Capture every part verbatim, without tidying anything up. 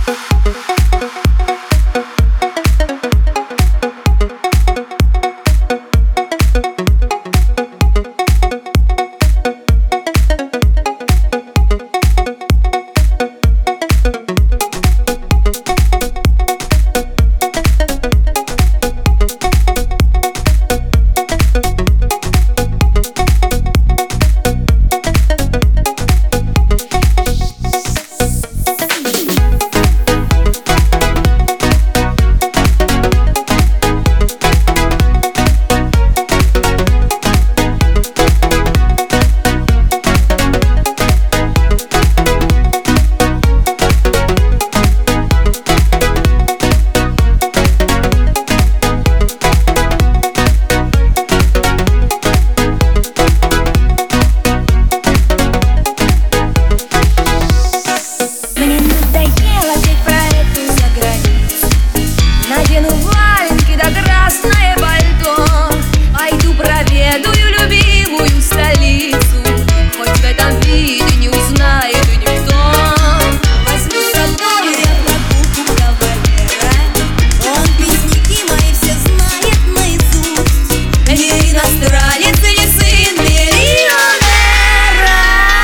Надену валенки да красное пальто, пойду проведаю любимую столицу, хоть в этом виде не узнает и никто. Возьму с собой я прогулку кавалера, он песенки мои все знает наизусть. Не иностранец и не сын миллионера,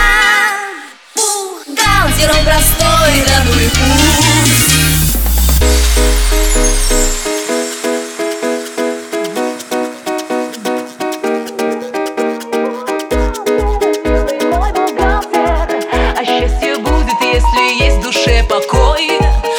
бухгалтер он простой, да ну и пусть. Счастье будет, если есть в душе покой.